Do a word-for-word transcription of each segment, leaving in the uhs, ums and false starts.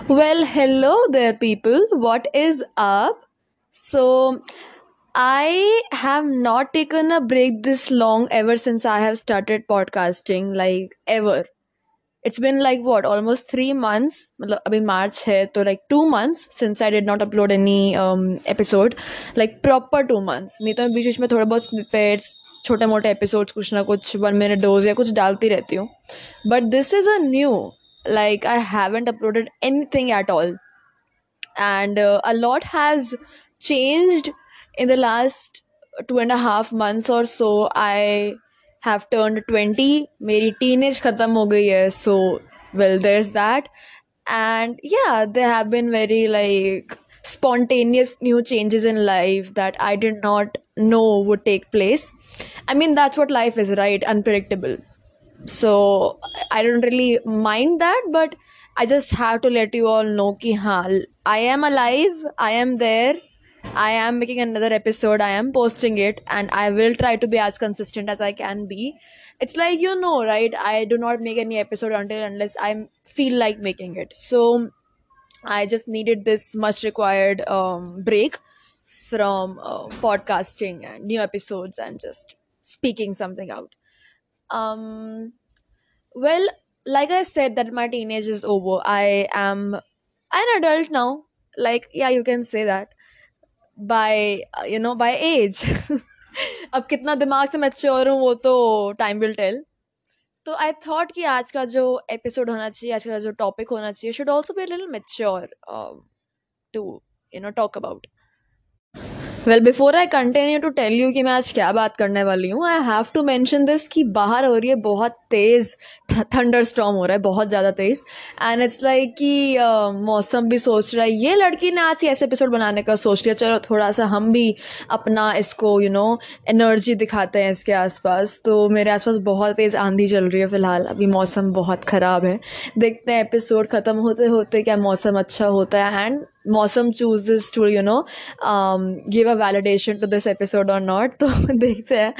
Well, hello there, people. What is up? So, I have not taken a break this long ever since I have started podcasting, like ever. It's been like what, almost three months. मतलब अभी मार्च है तो like two months since I did not upload any um, episode, like proper two months. नहीं तो मैं बीच बीच में थोड़ा बहुत snippets, छोटे मोटे episodes कुछ ना कुछ one minute dose या कुछ डालती रहती हूँ. But this is a new, like I haven't uploaded anything at all, and uh, a lot has changed in the last two and a half months or so. I have turned twenty. मेरी teenage खत्म हो गई है, so well, there's that. And yeah, there have been very like spontaneous new changes in life that I did not know would take place. I mean, that's what life is, right? Unpredictable. So I don't really mind that, but I just have to let you all know कि हाँ, I am alive, I am there, I am making another episode, I am posting it, and I will try to be as consistent as I can be. It's like, you know, right? I do not make any episode until unless I feel like making it. So I just needed this much required um, break from uh, podcasting and new episodes and just speaking something out. Um, well, like I said, that my teenage is over. I am an adult now. Like, yeah, you can say that by uh, you know by age. अब कितना दिमाग से mature हूँ वो तो time will tell. तो I thought कि आज का जो एपिसोड होना चाहिए, आज का जो टॉपिक होना चाहिए, should also be little mature to you know talk about. Well, before I continue to tell you कि मैं आज क्या बात करने वाली हूँ, I have to mention this कि बाहर हो रही है बहुत तेज़ थंडर स्टॉर्म हो रहा है, बहुत ज़्यादा तेज़. एंड इट्स लाइक कि uh, मौसम भी सोच रहा है, ये लड़की ने आज ऐसे एपिसोड बनाने का सोच लिया, चलो थोड़ा सा हम भी अपना इसको यू नो एनर्जी दिखाते हैं इसके आसपास. तो मेरे आसपास बहुत तेज़ आंधी चल रही है फ़िलहाल. अभी मौसम बहुत ख़राब है. देखते हैं एपिसोड ख़त्म होते होते क्या मौसम अच्छा होता है, एंड मौसम chooses to you know um, give a validation to this episode or not. तो देखते हैं.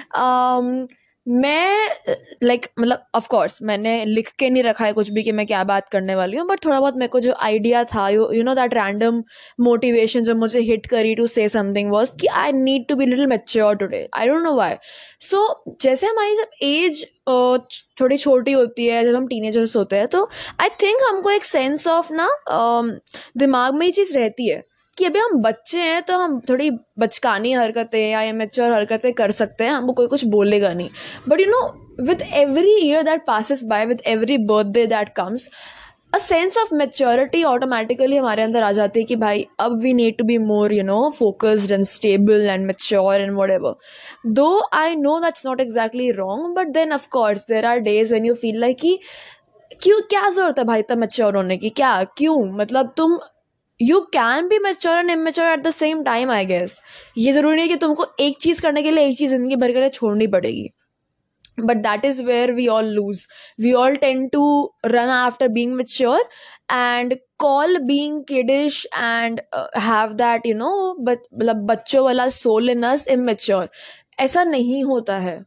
um, मैं लाइक मतलब ऑफ कोर्स मैंने लिख के नहीं रखा है कुछ भी कि मैं क्या बात करने वाली हूँ, बट थोड़ा बहुत मेरे को जो आइडिया था, you you know that random motivation जो मुझे हिट करी टू से समथिंग वाज कि I need to be little mature today. I don't know why. So जैसे हमारी जब एज थोड़ी छोटी होती है, जब हम टीनेजर्स होते हैं, तो आई थिंक हमको एक सेंस ऑफ ना अम, दिमाग में ये चीज़ रहती है कि अभी हम बच्चे हैं तो हम थोड़ी बचकानी हरकतें या इमेच्योर हरकतें कर सकते हैं, हमको कोई कुछ बोलेगा नहीं. But you know, with every year that passes by, with every birthday that comes, a sense of maturity automatically हमारे अंदर आ जाती है कि भाई अब we need to be more you know focused and stable and mature and whatever. Though I know that's not exactly wrong, but then of course there are days when you feel like कि क्यों, क्या जरूरत है भाई इतना mature होने की, क्या क्यों, मतलब तुम you can be mature and immature at the same time. I guess ये जरूरी नहीं कि तुमको एक चीज़ करने के लिए एक चीज़ जिंदगी भर के लिए छोड़नी पड़ेगी. But that is where we all lose. We all tend to run after being mature and call being kiddish and uh, have that you know but मतलब बच्चों वाला soul in us immature. ऐसा नहीं होता है.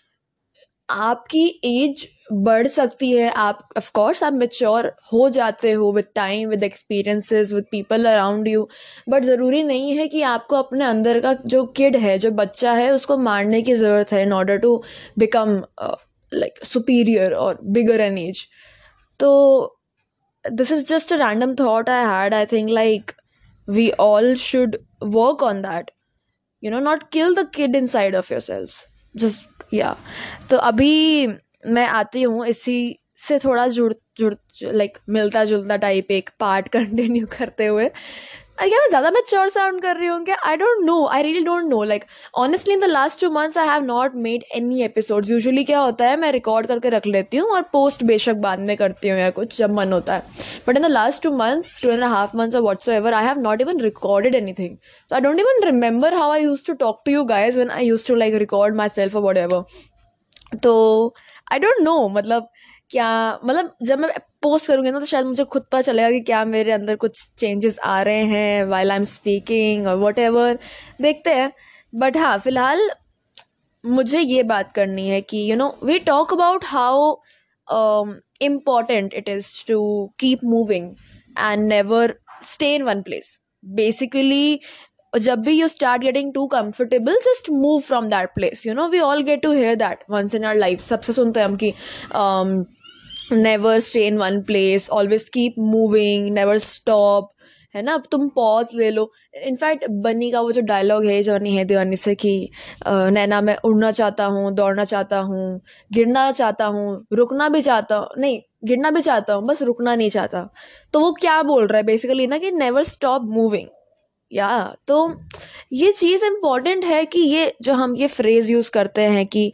आपकी एज बढ़ सकती है, आप ऑफ कोर्स आप मेच्योर हो जाते हो with time, with experiences, with people around you, but ज़रूरी नहीं है कि आपको अपने अंदर का जो किड है, जो बच्चा है, उसको मारने की ज़रूरत है in order to become like superior और बिगर एन एज. तो this is just a random thought I had. I think like we all should work on that, you know not kill the kid inside of yourselves, just yeah. तो अभी मैं आती हूँ इसी से थोड़ा जुड़ जुड़ लाइक मिलता जुलता टाइप एक पार्ट कंटिन्यू करते हुए. क्या मैं ज़्यादा मैच्योर साउंड कर रही हूँ क्या? I don't know, I really don't know. Like honestly in the last two months I have not made any episodes. Usually क्या होता है, मैं रिकॉर्ड करके रख लेती हूँ और पोस्ट बेशक बाद में करती हूँ या कुछ जब मन होता है. But in the last two months, two and half months और whatsoever, I have not even recorded anything. So I don't even remember how I use to talk to you guys when I use to like record myself और whatever. तो I don't no, मतलब क्या, मतलब जब मैं post करूँगी ना तो शायद मुझे खुद पता चलेगा कि क्या मेरे अंदर कुछ चेंजेस आ रहे हैं वाइल आई एम स्पीकिंग और वट एवर. देखते हैं. बट हाँ, फिलहाल मुझे ये बात करनी है कि you know we talk about how important it is to keep moving and never stay in one place. Basically, जब भी you start getting too comfortable, just move from that place. You know, we all get to hear that once in our life. सबसे सुनते हैं हम कि um, never stay in one place, always keep moving, never stop, है ना. अब तुम pause ले लो. इनफैक्ट बनी का वो जो डायलॉग है जवानी है दीवानी से कि अ, नैना मैं उड़ना चाहता हूँ, दौड़ना चाहता हूँ, गिरना चाहता हूँ, रुकना भी चाहता हूँ, नहीं गिरना भी चाहता हूँ, बस रुकना नहीं चाहता. तो वो क्या बोल रहा है बेसिकली ना कि नेवर स्टॉप मूविंग. या तो ये चीज़ इम्पॉर्टेंट है कि ये जो हम ये फ्रेज यूज़ करते हैं कि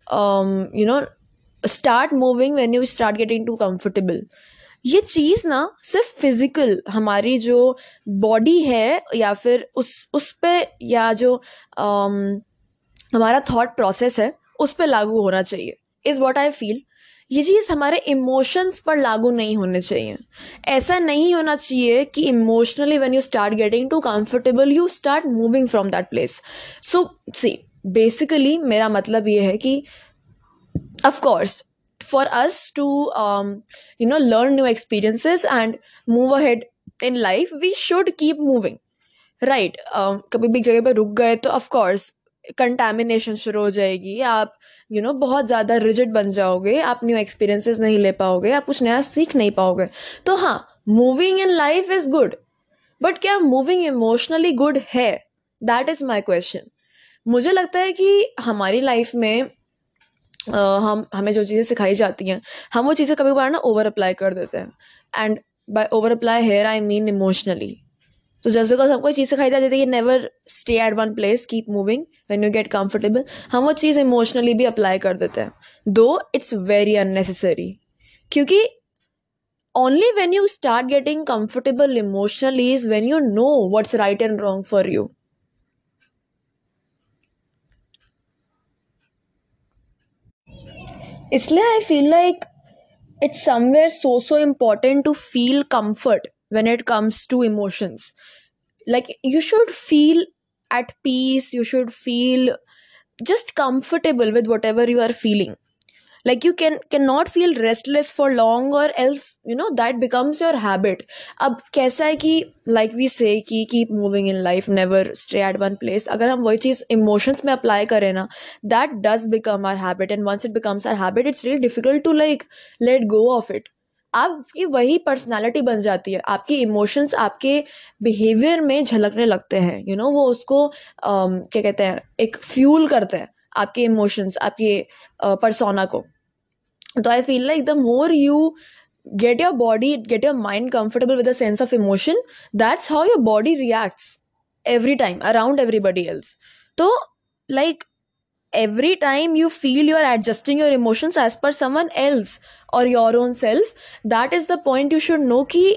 you know start moving when you start getting too comfortable. ये चीज़ ना सिर्फ फिजिकल हमारी जो बॉडी है या फिर उस उस पे या जो um, हमारा थॉट प्रोसेस है उस पे लागू होना चाहिए, इज़ व्हाट आई फील. ये चीज़ हमारे इमोशंस पर लागू नहीं होने चाहिए. ऐसा नहीं होना चाहिए कि emotionally when you start getting too comfortable you start moving from that place. So see basically मेरा मतलब ये है कि of course for us to um, you know learn new experiences and move ahead in life we should keep moving, right. um, कभी भी एक जगह पर रुक गए तो of course कंटेमिनेशन शुरू हो जाएगी. आप यू you नो know, बहुत ज़्यादा रिजिड बन जाओगे, आप न्यू एक्सपीरियंसेस नहीं ले पाओगे, आप कुछ नया सीख नहीं पाओगे. तो हाँ, moving in life is good, but क्या मूविंग इमोशनली गुड है? That is my question. मुझे लगता है कि हमारी लाइफ में Uh, हम हमें जो चीज़ें सिखाई जाती हैं हम वो चीज़ें कभी कभार ना ओवर अप्लाई कर देते हैं. And by over apply here I mean emotionally. तो जस्ट बिकॉज हमको चीज़ सिखाई जाती है कि never stay at one place, keep moving when you get comfortable, हम वो चीज़ इमोशनली भी अप्लाई कर देते हैं, दो इट्स वेरी अननेसेसरी. क्योंकि only when you start getting comfortable emotionally is when you know what's right and wrong for you. इसलिए I feel like it's somewhere so so important to feel comfort when it comes to emotions. Like you should feel at peace, you should feel just comfortable with whatever you are feeling. Like you can cannot feel restless for long or else you know that becomes your habit. अब कैसा है कि like we say कि keep moving in life, never stay at one place. अगर हम वही चीज़ emotions में apply करें ना, that does become our habit, and once it becomes our habit it's really difficult to like let go of it. आपकी वही personality बन जाती है, आपकी इमोशंस आपके बिहेवियर में झलकने लगते हैं. यू you नो know, वो उसको um, क्या कहते हैं, एक फ्यूल करते हैं आपके इमोशंस, आपके पर्सोना uh, को. तो I feel like the more you get your body, get your mind comfortable with a sense of emotion, that's how your body reacts every time around everybody else. So like every time you feel you're adjusting your emotions as per someone else or your own self, that is the point you should know कि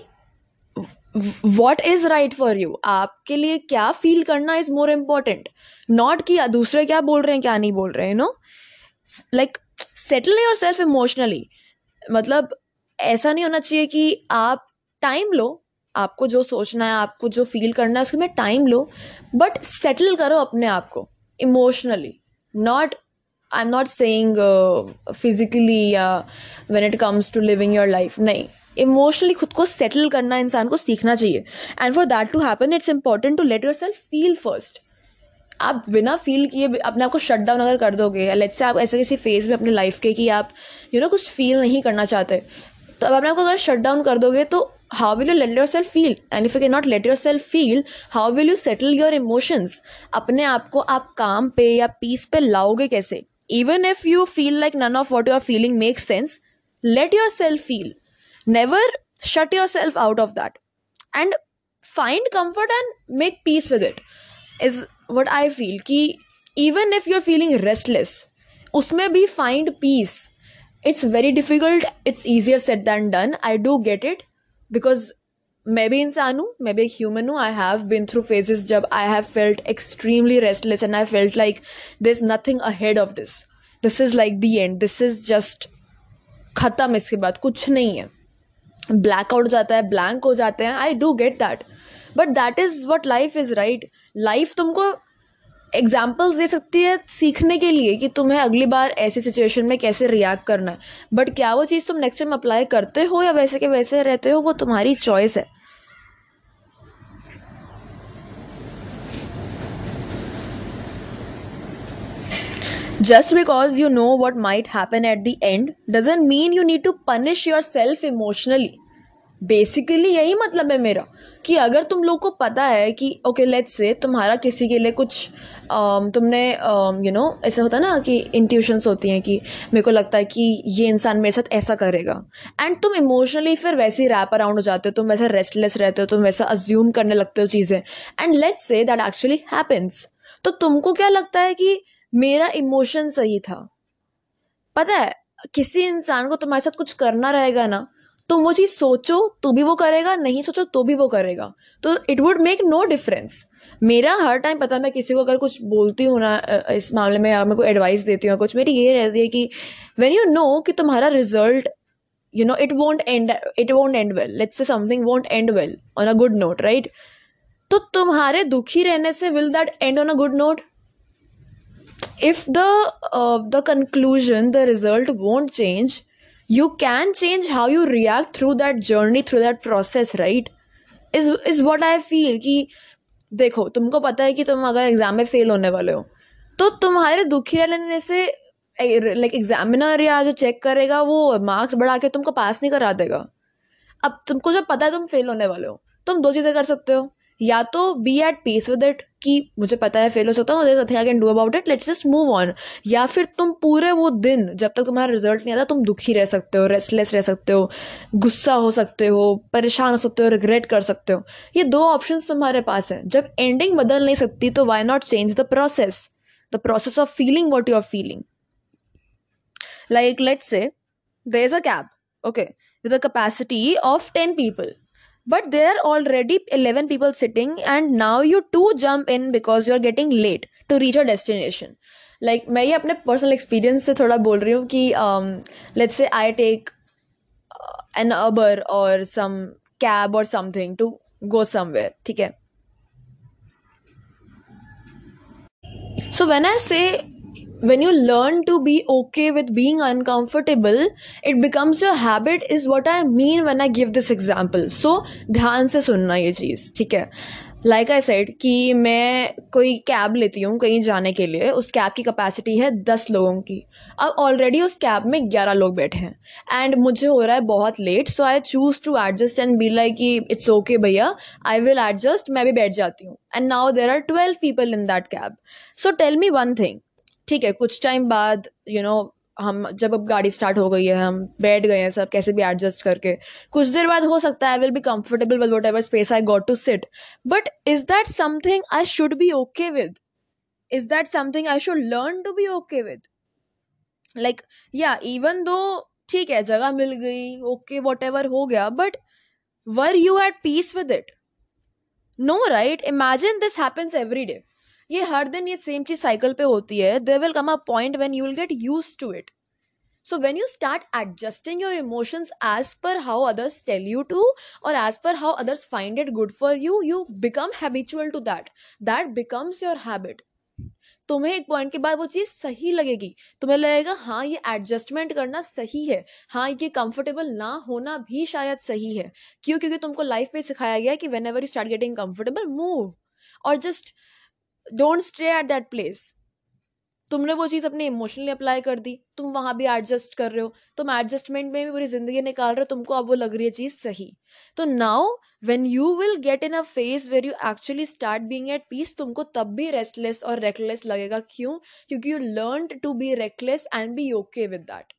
what is right for you. आपके लिए क्या feel करना is more important, not कि दूसरे क्या बोल रहे हैं क्या नहीं बोल रहे हैं. you know like settle yourself emotionally. मतलब ऐसा नहीं होना चाहिए कि आप टाइम लो, आपको जो सोचना है, आपको जो फील करना है उसके में टाइम लो, बट सेटल करो अपने आप को emotionally. Not I am not saying physically या when it comes to living your life, नहीं, इमोशनली खुद को सेटल करना इंसान को सीखना चाहिए. And for that to happen it's important to let your self feel first. आप बिना फील किए अपने आप को शट डाउन अगर कर दोगे, या लेट्स से आप ऐसे किसी फेज में अपने लाइफ के कि आप यू नो कुछ फील नहीं करना चाहते, तो अब अपने आप को अगर शट डाउन कर दोगे तो how will you let your self feel? And if you can not let your self feel, how will you settle your emotions? अपने आप को आप काम पे या पीस पे लाओगे कैसे? Even if you feel like none of what you are feeling makes sense, let your self feel. Never shut yourself out of that and find comfort and make peace with it, is what I feel. कि even if you're feeling restless, उसमें भी find peace. It's very difficult, it's easier said than done, I do get it, because मैं भी इंसान हूँ, मैं भी एक human हूँ. I have been through phases जब I have felt extremely restless and I felt like there's nothing ahead of this. This is like the end, this is just ख़त्म, इसके बाद कुछ नहीं है. Blackout जाता है, blank हो जाते हैं, I do get that. But that is what life is, right? Life तुमको एग्जाम्पल्स दे सकती है सीखने के लिए कि तुम्हें अगली बार ऐसी सिचुएशन में कैसे रिएक्ट करना है, बट क्या वो चीज़ तुम नेक्स्ट टाइम अप्लाई करते हो या वैसे के वैसे रहते हो, वो तुम्हारी चॉइस है. Just because you know what might happen at the end doesn't mean you need to punish yourself emotionally. Basically यही मतलब है मेरा कि अगर तुम लोग को पता है कि ओके लेट्स से तुम्हारा किसी के लिए कुछ um, तुमने यू नो ऐसा होता है ना कि इंट्यूशंस होती हैं कि मेरे को लगता है कि ये इंसान मेरे साथ ऐसा करेगा, एंड तुम इमोशनली फिर वैसे ही रैप अराउंड हो जाते हो, तुम वैसे रेस्टलेस रहते हो, तुम वैसा अज्यूम करने लगते हो चीज़ें, and let's say that actually happens. तो तुमको क्या लगता है कि मेरा इमोशन सही था. पता है किसी इंसान को तुम्हारे साथ कुछ करना रहेगा ना, तुम वो चीज़ सोचो तो भी वो करेगा, नहीं सोचो तो भी वो करेगा, तो it would make no difference. मेरा हर टाइम पता है, मैं किसी को अगर कुछ बोलती हूँ ना इस मामले में, या मैं कोई एडवाइस देती हूँ कुछ, मेरी ये रहती है कि व्हेन यू नो कि तुम्हारा result you know it won't end it won't end well, let's say something won't end well on a good note, right. तो तुम्हारे दुखी रहने से will that end on a good note? If the uh, the conclusion, the result won't change, you can change how you react through that journey, through that process, right? is is what I feel कि देखो तुमको पता है कि तुम अगर exam में fail होने वाले हो, तो तुम्हारे दुखी रहने से लाइक एग्जामिनर या जो चेक करेगा वो मार्क्स बढ़ा के तुमको पास नहीं करा देगा. अब तुमको जब पता है तुम फेल होने वाले हो, तुम दो चीज़ें कर सकते हो. या तो be at peace with it कि मुझे पता है फेल हो सकता हूँ, nothing I can do about it, let's just move on. या फिर तुम पूरे वो दिन जब तक तुम्हारा रिजल्ट नहीं आता तुम दुखी रह सकते हो, रेस्टलेस रह सकते हो, गुस्सा हो सकते हो, परेशान हो सकते हो, रिग्रेट कर सकते हो. ये दो ऑप्शंस तुम्हारे पास हैं. जब एंडिंग बदल नहीं सकती तो why not change the process, the process of feeling what you are feeling. Like, let's say there's a cab, okay, with a capacity of ten people, but there are already eleven people sitting, and now you two jump in because you're getting late to reach your destination. Like, मैं ये अपने personal experience से थोड़ा बोल रही हूँ कि let's say I take an Uber or some cab or something to go somewhere, ठीक है. So when I say, when you learn to be okay with being uncomfortable, it becomes your habit, is what I mean when I give this example. So ध्यान से सुनना ये चीज़, ठीक है. Like I said कि मैं कोई कैब लेती हूँ कहीं जाने के लिए, उस कैब की कैपेसिटी है दस लोगों की. अब ऑलरेडी उस कैब में ग्यारह लोग बैठे हैं एंड मुझे हो रहा है बहुत late, so I choose to adjust and be like कि इट्स ओके भैया, आई विल एडजस्ट, मैं भी बैठ जाती हूँ. And now there are twelve people in that cab. So tell me one thing, ठीक है, कुछ टाइम बाद यू you नो know, हम जब अब गाड़ी स्टार्ट हो गई है, हम बैठ गए हैं सब कैसे भी एडजस्ट करके, कुछ देर बाद हो सकता है I will be comfortable with whatever space I got to sit, but is that something I should be okay with? Is that something I should learn to be okay with? Like या even though ठीक है जगह मिल गई, okay what ever हो गया, but were you at peace with it? No, right. Imagine this happens every day. ये हर दिन ये सेम चीज साइकिल पे होती है. There will come a point when you will get used to it. So when you start adjusting your emotions as per how others tell you to, or as per how others find it good for you, you become habitual to that. That becomes your habit. तुम्हें एक point के बाद वो चीज़ सही लगेगी, तुम्हें लगेगा हाँ ये एडजस्टमेंट करना सही है, हाँ ये कंफर्टेबल ना होना भी शायद सही है. क्यों? क्योंकि तुमको लाइफ में सिखाया गया है कि whenever you start getting comfortable, move, और just don't stay at that place. तुमने वो चीज़ अपने इमोशनली अप्लाई कर दी, तुम वहाँ भी एडजस्ट कर रहे हो, तुम एडजस्टमेंट में भी पूरी ज़िंदगी निकाल रहे हो, तुमको अब वो लग रही है चीज़ सही. तो now when you will get in a phase where you actually start being at peace, तुमको तब भी रेस्टलेस और रेकलेस लगेगा. क्यों? क्योंकि you learn to be reckless and be okay with that.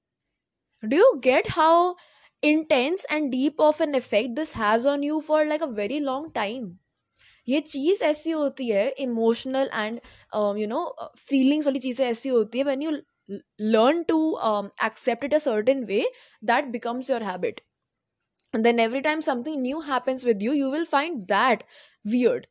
Do you get how intense and deep of an effect this has on you for like a very long time? ये चीज़ ऐसी होती है, emotional and you know feelings वाली चीज़ें ऐसी होती है, when you learn to accept it a certain way, that becomes your habit. And then every time something new happens with you, you will find that weird.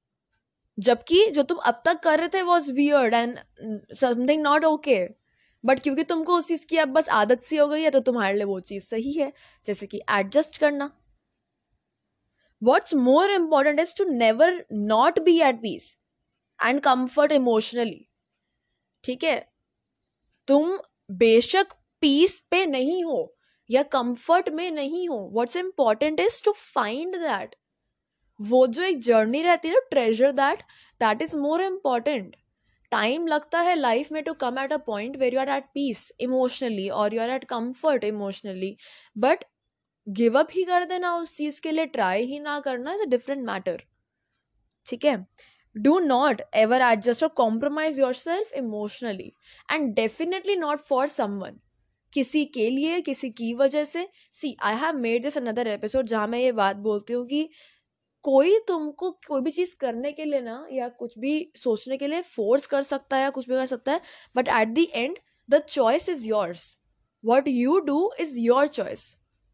जबकि जो तुम अब तक कर रहे थे was weird and something not okay, but क्योंकि तुमको उस चीज़ की अब बस आदत सी हो गई है, तो तुम्हारे लिए वो चीज़ सही है. जैसे कि एडजस्ट करना. What's more important is to never not be at peace. And comfort emotionally. ठीक है, तुम बेशक पीस पे नहीं हो या कंफर्ट में नहीं हो, what's important is to find that. वो जो एक जर्नी रहती है ना, treasure that, that is more important. Time लगता है लाइफ में to come at a point where you are at peace emotionally और you are at comfort emotionally, but give up ही कर देना उस चीज के लिए, ट्राई ही ना करना इज अ डिफरेंट मैटर. ठीक है, डू नॉट एवर एडजस्ट और compromise your self emotionally, and definitely not for someone, किसी के लिए, किसी की वजह से. See I have made this another episode जहां मैं ये बात बोलती हूँ कि कोई तुमको कोई भी चीज करने के लिए ना, या कुछ भी सोचने के लिए फोर्स कर सकता है या कुछ भी कर सकता है, but at the end the choice is yours. What you do is your choice.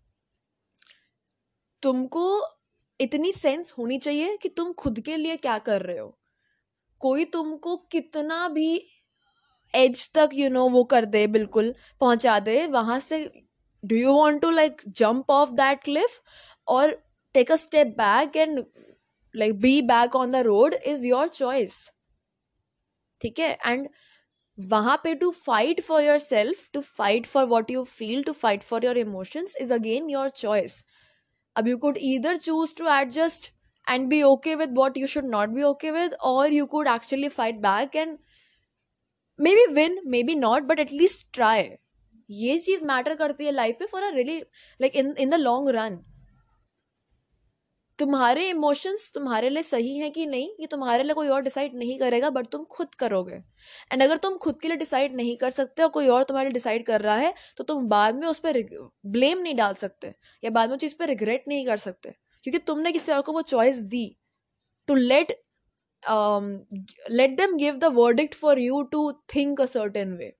तुमको इतनी सेंस होनी चाहिए कि तुम खुद के लिए क्या कर रहे हो. कोई तुमको कितना भी एज तक यू you नो know, वो कर दे, बिल्कुल पहुंचा दे वहां से. Do you want to like jump off that cliff और take a step back and like be back on the road is your choice. ठीक है, एंड वहां पे to fight for your self, to fight for what you feel, to fight for your emotions is again your choice. अब you could either choose to adjust and be okay with what you should not be okay with, और you could actually fight back and maybe win, maybe not, but at least try. ये चीज matter करती है life में for a really like in in the long run. तुम्हारे emotions तुम्हारे लिए सही हैं कि नहीं, ये तुम्हारे लिए कोई और डिसाइड नहीं करेगा, बट तुम खुद करोगे. एंड अगर तुम खुद के लिए डिसाइड नहीं कर सकते और कोई और तुम्हारे लिए डिसाइड कर रहा है, तो तुम बाद में उस पर ब्लेम नहीं डाल सकते या बाद में उस चीज पर रिग्रेट नहीं कर सकते, क्योंकि तुमने किसी और को वो चॉइस दी. To let let them give the verdict for you to think a certain way.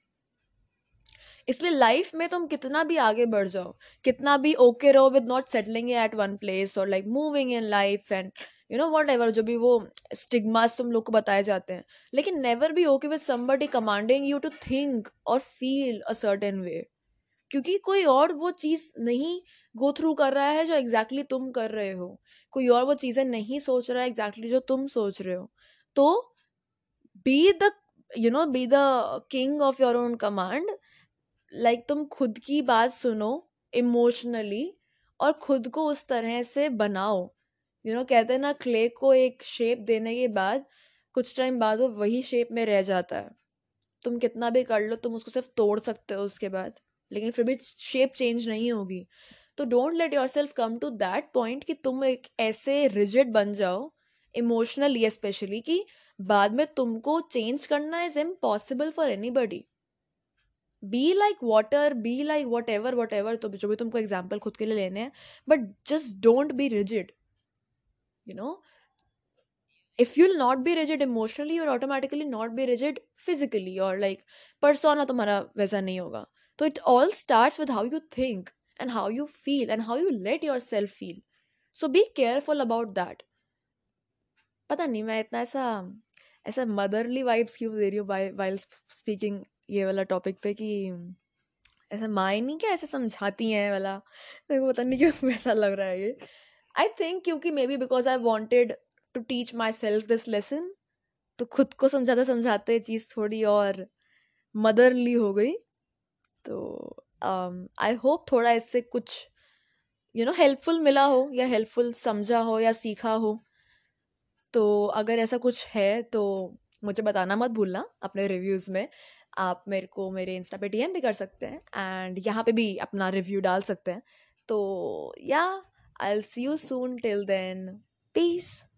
इसलिए लाइफ में तुम कितना भी आगे बढ़ जाओ, कितना भी ओके रहो with not settling at one place और like moving in life and you know whatever, जो भी वो स्टिग्मास तुम लोग को बताए जाते हैं, लेकिन never be okay with somebody commanding you to think और फील अ सर्टेन वे. क्योंकि कोई और वो चीज नहीं गो थ्रू कर रहा है जो एग्जैक्टली exactly तुम कर रहे हो. कोई और वो चीजें नहीं सोच रहा है एग्जैक्टली exactly जो तुम सोच रहे हो. तो be the you know be the king of your own command. Like तुम खुद की बात सुनो इमोशनली और खुद को उस तरह से बनाओ. यू नो कहते हैं ना, क्ले को एक शेप देने के बाद कुछ टाइम बाद वो वही शेप में रह जाता है. तुम कितना भी कर लो, तुम उसको सिर्फ तोड़ सकते हो उसके बाद, लेकिन फिर भी शेप चेंज नहीं होगी. तो don't let your self come to that point कि तुम एक ऐसे रिजिड बन जाओ इमोशनली स्पेशली कि बाद में तुमको चेंज करना is impossible for anybody. Be like water, be like whatever whatever, तो जो भी तुमको एग्जाम्पल खुद के लिए लेने हैं, but just don't be rigid. You know if you'll not be rigid emotionally, you'll automatically not be rigid physically, or like persona तुम्हारा वैसा नहीं होगा. तो it all starts with how you think and how you feel and how you let yourself feel. So be careful about that. पता नहीं मैं इतना ऐसा ऐसा मदरली वाइब्स क्यों दे रही हूँ while speaking ये वाला टॉपिक पे, कि ऐसा माँ ही नहीं क्या ऐसे समझाती हैं वाला, मेरे को पता नहीं क्यों वैसा लग रहा है ये. आई थिंक क्योंकि maybe because I wanted to teach my self this lesson, तो खुद को समझाते समझाते चीज़ थोड़ी और मदरली हो गई. तो आई um, होप थोड़ा इससे कुछ यू नो हेल्पफुल मिला हो या हेल्पफुल समझा हो या सीखा हो. तो अगर ऐसा कुछ है तो मुझे बताना मत भूलना अपने रिव्यूज़ में. आप मेरे को मेरे इंस्टा पे डीएम भी कर सकते हैं एंड यहाँ पे भी अपना रिव्यू डाल सकते हैं. तो या I will see you soon, till then piece.